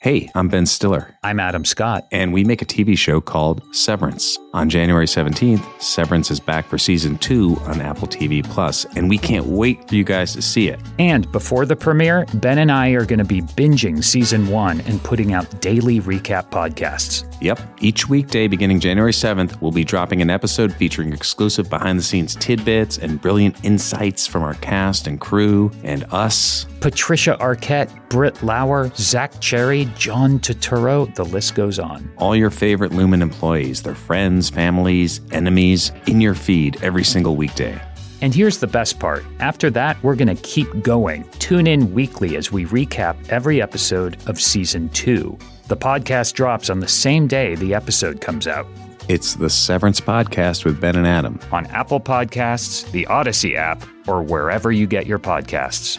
Hey, I'm Ben Stiller. I'm Adam Scott. And we make a TV show called Severance. On January 17th, Severance is back for Season 2 on Apple TV+, and we can't wait for you guys to see it. And before the premiere, Ben and I are going to be binging Season 1 and putting out daily recap podcasts. Yep. Each weekday beginning January 7th, we'll be dropping an episode featuring exclusive behind-the-scenes tidbits and brilliant insights from our cast and crew and us. Patricia Arquette, Britt Lauer, Zach Cherry, John Turturro, the list goes on. All your favorite Lumen employees, their friends, families, enemies, in your feed every single weekday. And here's the best part. After that, we're going to keep going. Tune in weekly as we recap every episode of Season 2. The podcast drops on the same day the episode comes out. It's the Severance Podcast with Ben and Adam. On Apple Podcasts, the Odyssey app, or wherever you get your podcasts.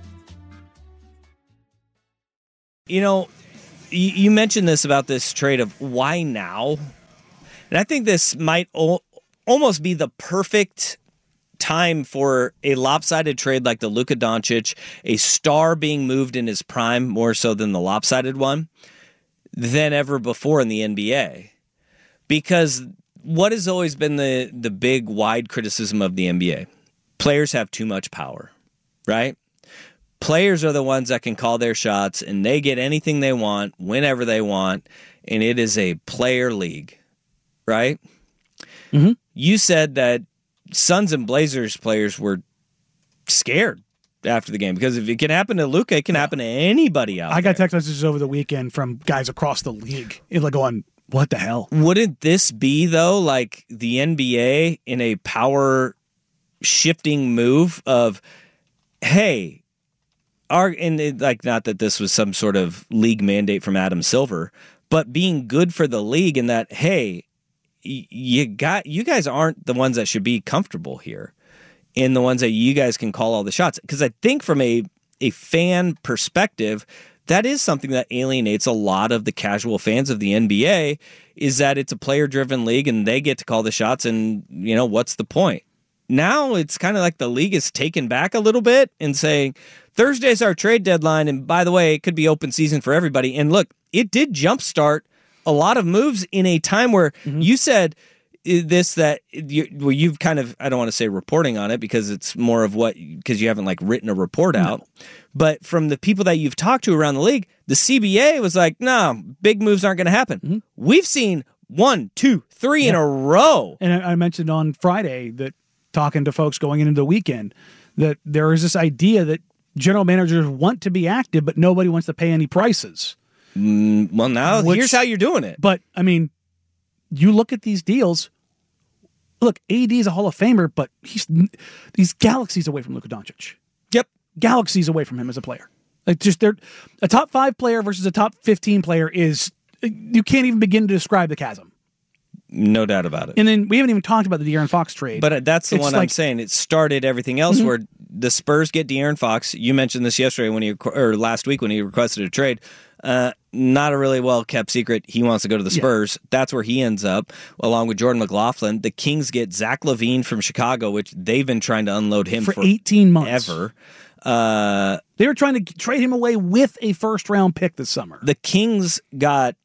You know, you mentioned this about this trade of why now? And I think this might almost be the perfect time for a lopsided trade like the Luka Doncic, a star being moved in his prime more so than the lopsided one, than ever before in the NBA. Because what has always been the big wide criticism of the NBA? Players have too much power, right? Players are the ones that can call their shots, and they get anything they want, whenever they want, and it is a player league, right? Mm-hmm. You said that Suns and Blazers players were scared after the game, because if it can happen to Luka, it can happen to anybody out there. I got text messages over the weekend from guys across the league going, what the hell? Wouldn't this be, though, like the NBA in a power shifting move of, hey, not that this was some sort of league mandate from Adam Silver, but being good for the league in that, hey, you guys aren't the ones that should be comfortable here, and the ones that you guys can call all the shots. Because I think from a fan perspective, that is something that alienates a lot of the casual fans of the NBA, is that it's a player-driven league and they get to call the shots, and what's the point? Now it's kind of like the league is taken back a little bit and saying, Thursday's our trade deadline, and by the way, it could be open season for everybody. And look, it did jumpstart a lot of moves in a time where you said this, that you've kind of, I don't want to say reporting on it because it's more of because you haven't written a report out. No. But from the people that you've talked to around the league, the CBA was like, no, big moves aren't going to happen. Mm-hmm. We've seen 1, 2, 3 in a row. And I mentioned on Friday that, talking to folks going into the weekend, that there is this idea that general managers want to be active, but nobody wants to pay any prices. Well, now here's how you're doing it. But, I mean, you look at these deals. Look, AD is a Hall of Famer, but he's galaxies away from Luka Doncic. Yep. Galaxies away from him as a player. They're a top 5 player versus a top 15 player is, you can't even begin to describe the chasm. No doubt about it. And then we haven't even talked about the De'Aaron Fox trade. But that's the one I'm saying. It started everything else where the Spurs get De'Aaron Fox. You mentioned this yesterday or last week when he requested a trade. Not a really well-kept secret. He wants to go to the Spurs. Yeah. That's where he ends up, along with Jordan McLaughlin. The Kings get Zach LaVine from Chicago, which they've been trying to unload him for 18 months. Ever. They were trying to trade him away with a first-round pick this summer. The Kings got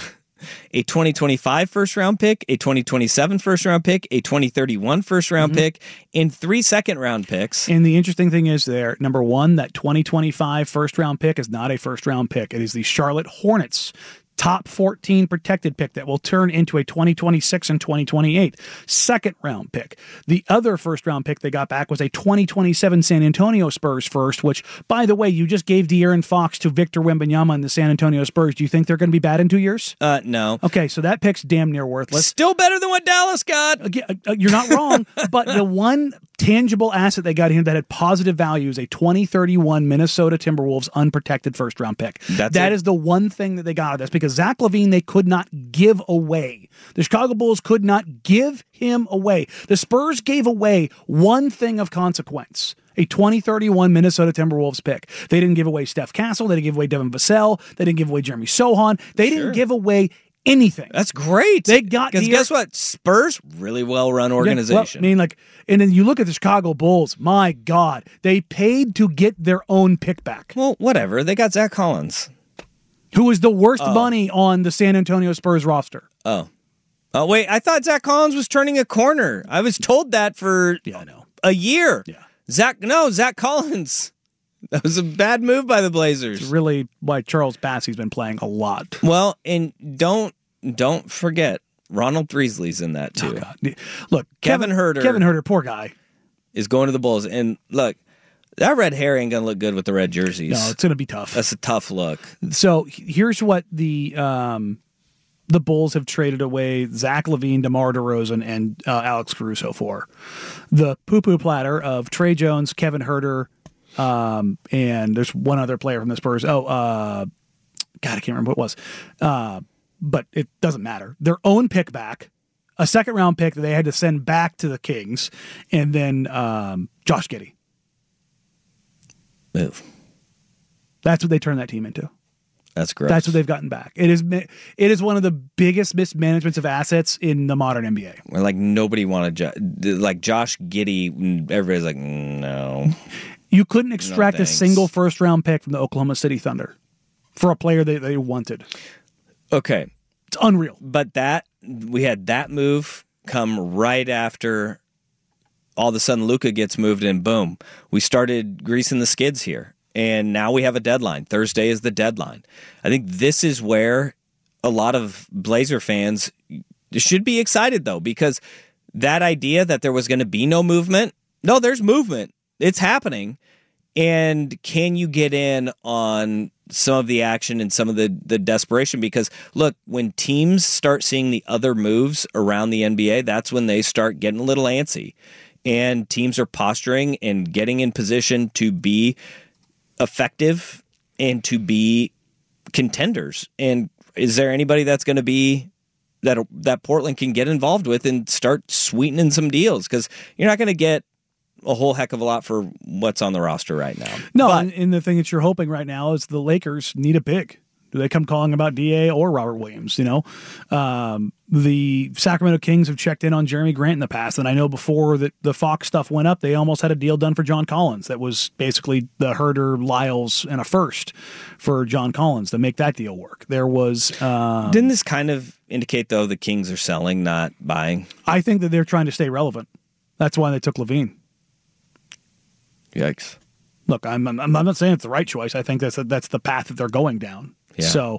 a 2025 first-round pick, a 2027 first-round pick, a 2031 first-round pick, and 3 second-round picks. And the interesting thing is there, number one, that 2025 first-round pick is not a first-round pick. It is the Charlotte Hornets top 14 protected pick that will turn into a 2026 and 2028 second-round pick. The other first-round pick they got back was a 2027 San Antonio Spurs first, which, by the way, you just gave De'Aaron Fox to Victor Wembanyama and the San Antonio Spurs. Do you think they're going to be bad in 2 years? No. Okay, so that pick's damn near worthless. Still better than what Dallas got. You're not wrong, but the one tangible asset they got in that had positive value is a 2031 Minnesota Timberwolves unprotected first-round pick. That is the one thing that they got out of this, because Zach LaVine they could not give away. The Chicago Bulls could not give him away. The Spurs gave away one thing of consequence: a 2031 Minnesota Timberwolves pick. They didn't give away Steph Castle. They didn't give away Devin Vassell. They didn't give away Jeremy Sohan. They didn't give away anything. That's great. They got, because guess what? Spurs, really well-run organization. Yeah, well, and then you look at the Chicago Bulls. My God, they paid to get their own pick back. Well, whatever. They got Zach Collins. who is the worst money on the San Antonio Spurs roster. Oh, wait, I thought Zach Collins was turning a corner. I was told that for a year. Yeah. Zach Collins. That was a bad move by the Blazers. It's really why Charles Bassey's been playing a lot. Well, and don't forget, Ronald Threesley's in that too. Oh, God. Look, Kevin Huerter, poor guy, is going to the Bulls. And look, that red hair ain't gonna look good with the red jerseys. No, it's gonna be tough. That's a tough look. So here's what the Bulls have traded away Zach LaVine, DeMar DeRozan, and Alex Caruso for. The poo-poo platter of Trey Jones, Kevin Huerter, and there's one other player from the Spurs. God, I can't remember what it was. But it doesn't matter. Their own pick back, a second-round pick that they had to send back to the Kings, and then Josh Giddey. Move. That's what they turned that team into. That's gross. That's what they've gotten back. It is one of the biggest mismanagements of assets in the modern NBA. Like nobody wanted like Josh Giddey. Everybody's like, no. You couldn't extract a single first-round pick from the Oklahoma City Thunder for a player they wanted. Okay, it's unreal. But we had that move come right after. All of a sudden, Luka gets moved, and boom, we started greasing the skids here. And now we have a deadline. Thursday is the deadline. I think this is where a lot of Blazer fans should be excited, though, because that idea that there was going to be no movement, no, there's movement. It's happening. And can you get in on some of the action and some of the desperation? Because, look, when teams start seeing the other moves around the NBA, that's when they start getting a little antsy. And teams are posturing and getting in position to be effective and to be contenders. And is there anybody that's going to be that Portland can get involved with and start sweetening some deals? Because you're not going to get a whole heck of a lot for what's on the roster right now. No, and the thing that you're hoping right now is the Lakers need a big. Do they come calling about DA or Robert Williams? The Sacramento Kings have checked in on Jeremy Grant in the past, and I know before that the Fox stuff went up, they almost had a deal done for John Collins that was basically the Herder, Lyles, and a first for John Collins to make that deal work. There was... Didn't this kind of indicate, though, the Kings are selling, not buying? I think that they're trying to stay relevant. That's why they took LaVine. Yikes. Look, I'm not saying it's the right choice. I think that's the path that they're going down. Yeah. So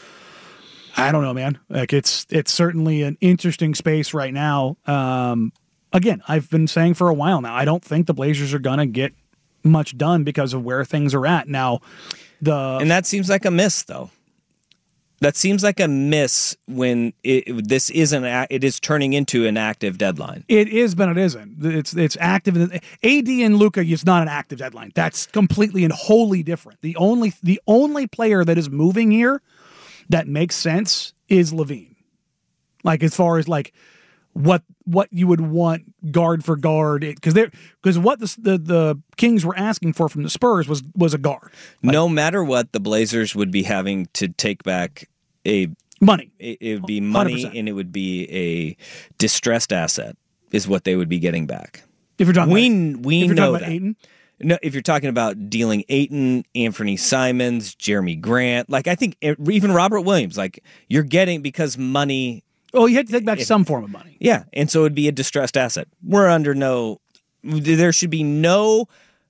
I don't know, man. Like it's certainly an interesting space right now. Again, I've been saying for a while now, I don't think the Blazers are gonna get much done because of where things are at now. And that seems like a miss, though. That seems like a miss when it is turning into an active deadline. It is, but it isn't. It's active. AD and Luka is not an active deadline. That's completely and wholly different. The only player that is moving here that makes sense is LaVine. Like as far as like what you would want guard for guard, because what the Kings were asking for from the Spurs was a guard. No matter what, the Blazers would be having to take back money. It would be money, 100%. And it would be a distressed asset is what they would be getting back. If you're talking, we know about that. Ayton? No, if you're talking about dealing Ayton, Anthony Simons, Jeremy Grant, like I think even Robert Williams, like you're getting because money. Oh, you had to take back some form of money. Yeah, and so it would be a distressed asset. We're under there should be no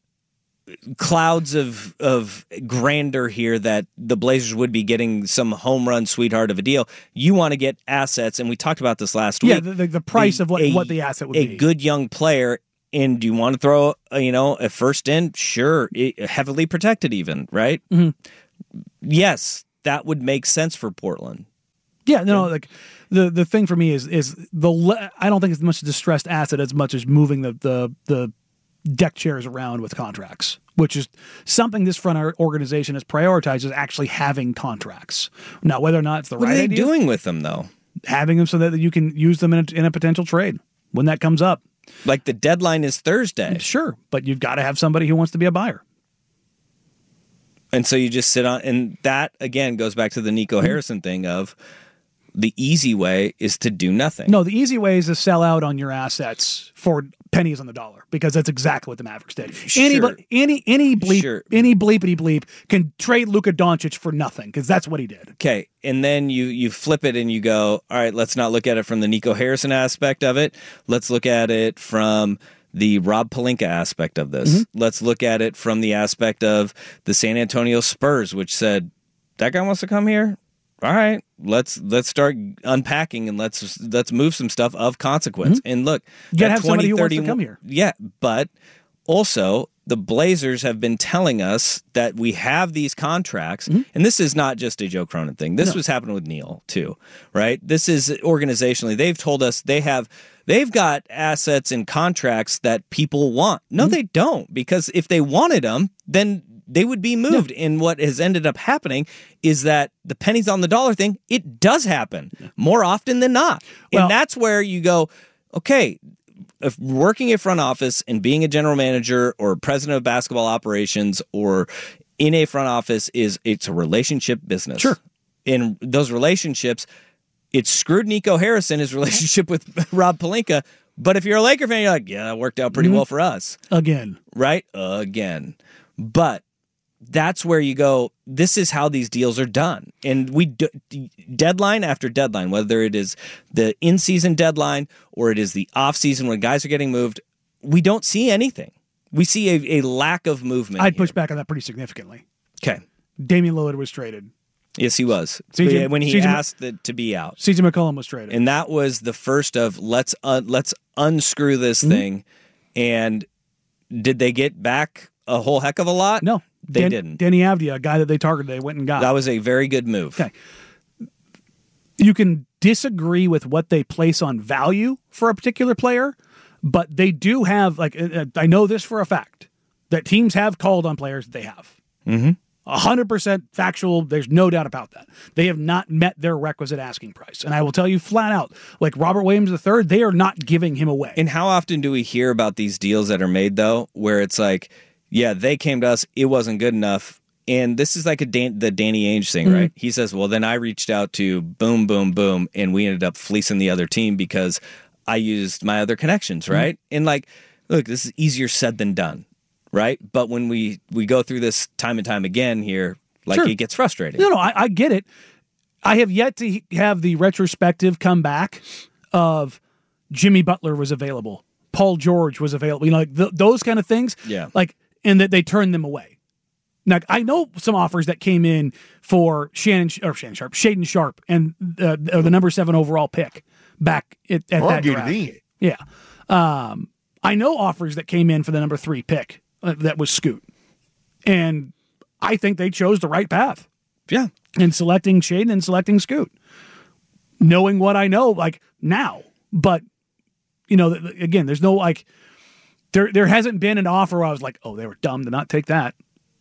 clouds of grandeur here that the Blazers would be getting some home run sweetheart of a deal. You want to get assets, and we talked about this last week. Yeah, the price of what the asset would be. A good young player, and do you want to throw a first in? Sure, heavily protected even, right? Mm-hmm. Yes, that would make sense for Portland. Yeah, no, like the thing for me is I don't think it's much distressed asset as much as moving the deck chairs around with contracts, which is something this front organization has prioritized, is actually having contracts. Now, whether or not it's the right idea. What are they doing with them, though? Having them so that you can use them in a potential trade when that comes up. Like the deadline is Thursday. Sure, but you've got to have somebody who wants to be a buyer. And so you just sit on, and that, again, goes back to the Nico Harrison thing of, The easy way is to do nothing. No, the easy way is to sell out on your assets for pennies on the dollar, because that's exactly what the Mavericks did. Sure. Any bleepity bleep can trade Luka Doncic for nothing, because that's what he did. Okay, and then you flip it and you go, all right, let's not look at it from the Nico Harrison aspect of it. Let's look at it from the Rob Pelinka aspect of this. Mm-hmm. Let's look at it from the aspect of the San Antonio Spurs, which said, that guy wants to come here? All right, let's start unpacking and let's move some stuff of consequence. Mm-hmm. And look, you gotta have somebody who wants to come here. Yeah, but also the Blazers have been telling us that we have these contracts, and this is not just a Joe Cronin thing. This was happening with Neil too, right? This is organizationally. They've told us they've got assets and contracts that people want. No, they don't, because if they wanted them, then they would be moved. No. And what has ended up happening is that the pennies on the dollar thing, it does happen more often than not. Well, and that's where you go, okay, if working at front office and being a general manager or president of basketball operations or in a front office it's a relationship business. Sure. In those relationships, it screwed Nico Harrison, his relationship with Rob Pelinka. But if you're a Laker fan, you're like, yeah, that worked out pretty well for us. Again. Right? Again. But that's where you go, this is how these deals are done. And deadline after deadline, whether it is the in-season deadline or it is the off-season when guys are getting moved, we don't see anything. We see a lack of movement. I'd push back on that pretty significantly. Okay. Damian Lillard was traded. Yes, he was. When he asked to be out. CJ McCollum was traded. And that was the first of let's unscrew this thing. And did they get back a whole heck of a lot? No. They didn't. Denny Avdia, a guy that they targeted, they went and got. That was a very good move. Okay. You can disagree with what they place on value for a particular player, but they do have, I know this for a fact, that teams have called on players that they have. 100% factual. There's no doubt about that. They have not met their requisite asking price. And I will tell you flat out, like Robert Williams III, they are not giving him away. And how often do we hear about these deals that are made, though, where it's like, yeah, they came to us, it wasn't good enough. And this is like the Danny Ainge thing, right? He says, well, then I reached out to boom, boom, boom, and we ended up fleecing the other team because I used my other connections, right? And like, look, this is easier said than done, right? But when we go through this time and time again here, it gets frustrating. No, I get it. I have yet to have the retrospective come back of Jimmy Butler was available, Paul George was available, those kind of things. Yeah. And that they turned them away. Now, I know some offers that came in for Shaedon Sharpe, and the number 7 overall pick back at that draft. Yeah. I know offers that came in for the number 3 pick that was Scoot. And I think they chose the right path. Yeah. In selecting Shaedon and selecting Scoot. Knowing what I know, now. But, again, there's no, There hasn't been an offer where I was like, oh, they were dumb to not take that.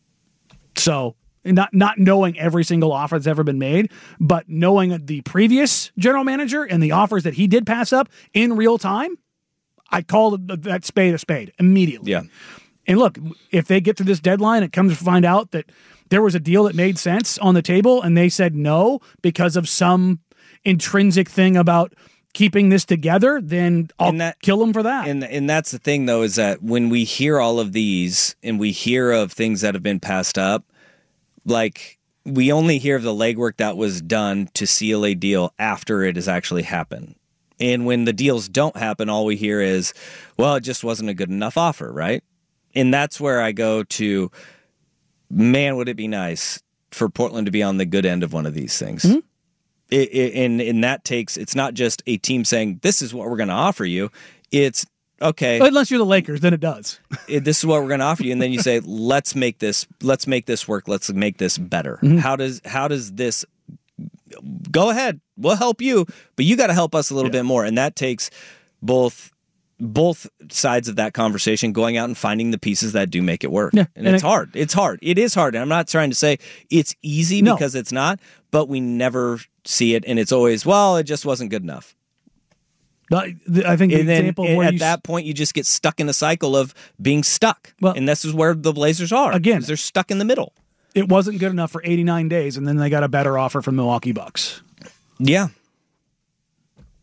So not knowing every single offer that's ever been made, but knowing the previous general manager and the offers that he did pass up in real time, I called that spade a spade immediately. Yeah. And look, if they get to this deadline, it comes to find out that there was a deal that made sense on the table and they said no because of some intrinsic thing about keeping this together, then I'll kill them for that. And that's the thing, though, is that when we hear all of these and we hear of things that have been passed up, we only hear of the legwork that was done to seal a deal after it has actually happened. And when the deals don't happen, all we hear is, well, it just wasn't a good enough offer, right? And that's where I go to, man, would it be nice for Portland to be on the good end of one of these things. And that takes, it's not just a team saying, this is what we're going to offer you. It's, okay. Unless you're the Lakers, then it does. This is what we're going to offer you. And then you say, let's make this work. Let's make this better. How does this, go ahead. We'll help you, but you got to help us a little bit more. And that takes both sides of that conversation going out and finding the pieces that do make it work. Yeah. And it's hard. It's hard. It is hard. And I'm not trying to say it's easy because it's not, but we never see it. And it's always, well, it just wasn't good enough. I think the example where at that point you just get stuck in a cycle of being stuck. Well, and this is where the Blazers are. Again, they're stuck in the middle. It wasn't good enough for 89 days, and then they got a better offer from Milwaukee Bucks. Yeah.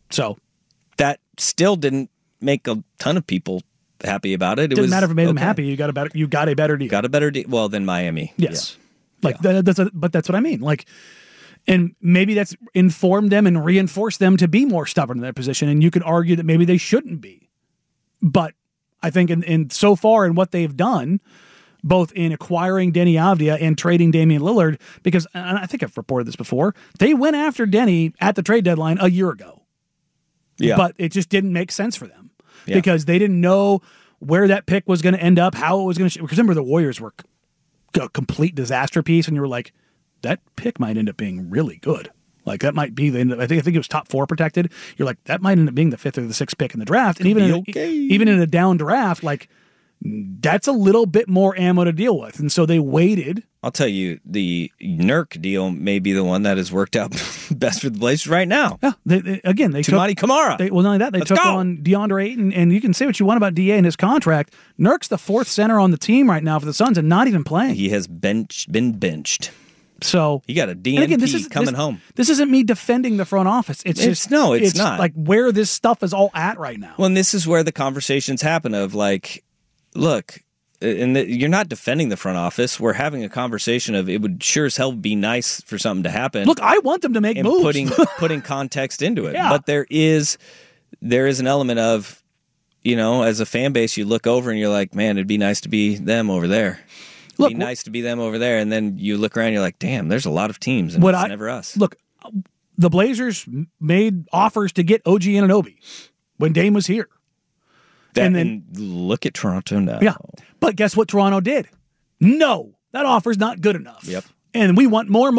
So that still didn't make a ton of people happy about it. It didn't matter if it made them happy. You got a better deal. Got a better deal. Well, than Miami. Yes. Yeah. But that's what I mean. Like, and maybe that's informed them and reinforced them to be more stubborn in that position. And you could argue that maybe they shouldn't be. But I think in so far in what they've done, both in acquiring Denny Avdia and trading Damian Lillard, because and I think I've reported this before, they went after Denny at the trade deadline a year ago. Yeah. But it just didn't make sense for them because they didn't know where that pick was going to end up, how it was going to. Because remember, the Warriors were a complete disaster piece, and you were like, that pick might end up being really good. Like that might be I think it was top 4 protected. You're like, that might end up being the 5th or the 6th pick in the draft. And even in a down draft, like that's a little bit more ammo to deal with. And so they waited. I'll tell you, the Nurk deal may be the one that has worked out best for the Blazers right now. Yeah, they Toumani Camara. Not only that, they took on DeAndre Ayton, and you can say what you want about DA and his contract. Nurk's the 4th center on the team right now for the Suns and not even playing. He has been benched. So he got a DNP coming home. This isn't me defending the front office. It's not like where this stuff is all at right now. Well, and this is where the conversations happen of like, look, and you're not defending the front office. We're having a conversation of it would sure as hell be nice for something to happen. Look, I want them to make moves. putting context into it. Yeah. But there is an element of, as a fan base, you look over and you're like, man, it'd be nice to be them over there. It'd be nice to be them over there. And then you look around and you're like, damn, there's a lot of teams and it's never us. Look, the Blazers made offers to get OG Anunoby when Dame was here. And look at Toronto now. Yeah. But guess what Toronto did? No, that offer's not good enough. Yep. And we want more.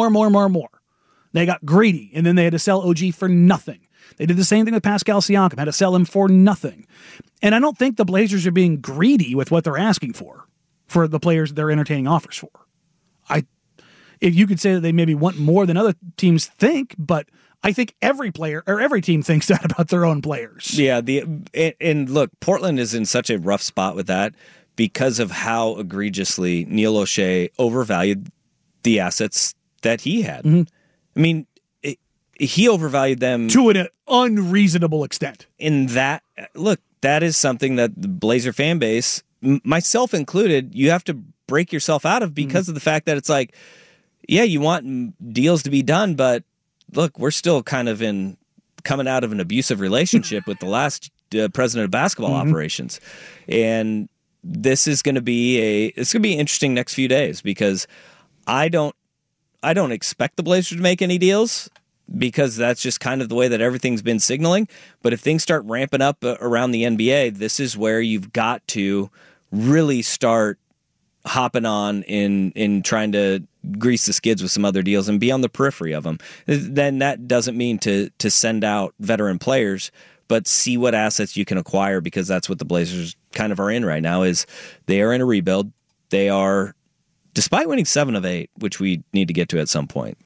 They got greedy, and then they had to sell OG for nothing. They did the same thing with Pascal Siakam, had to sell him for nothing. And I don't think the Blazers are being greedy with what they're asking for the players they're entertaining offers for. If you could say that they maybe want more than other teams think, but I think every player or every team thinks that about their own players. Yeah, and look, Portland is in such a rough spot with that because of how egregiously Neil O'Shea overvalued the assets that he had. Mm-hmm. I mean, he overvalued them to an unreasonable extent. In that, look, that is something that the Blazer fan base, myself included, you have to break yourself out of because of the fact that it's like, yeah, you want deals to be done, but look, we're still kind of coming out of an abusive relationship with the last president of basketball operations. And this is going to be interesting next few days because I don't expect the Blazers to make any deals because that's just kind of the way that everything's been signaling. But if things start ramping up around the NBA, this is where you've got to really start hopping on in trying to grease the skids with some other deals and be on the periphery of them. Then that doesn't mean to send out veteran players, but see what assets you can acquire because that's what the Blazers kind of are in right now is they are in a rebuild. They are, despite winning 7 of 8, which we need to get to at some point,